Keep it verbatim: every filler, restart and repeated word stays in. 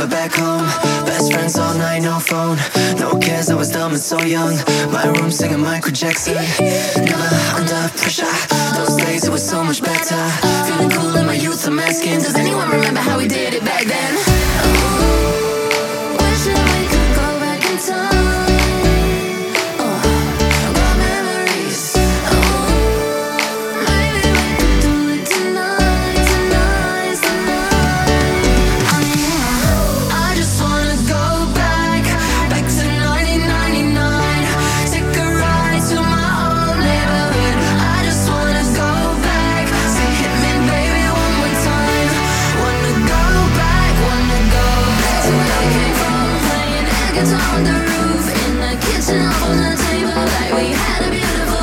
remember back home. Best friends all night, no phone. No cares, I was dumb and so young. My room singing Michael Jackson. Never under pressure. Those days it was so much better. Feeling cool in my youth, I'm asking, does anyone remember how we did it back then? Oh, wishing we could go back in time. On the roof, in the kitchen, up on the table, like we had a beautiful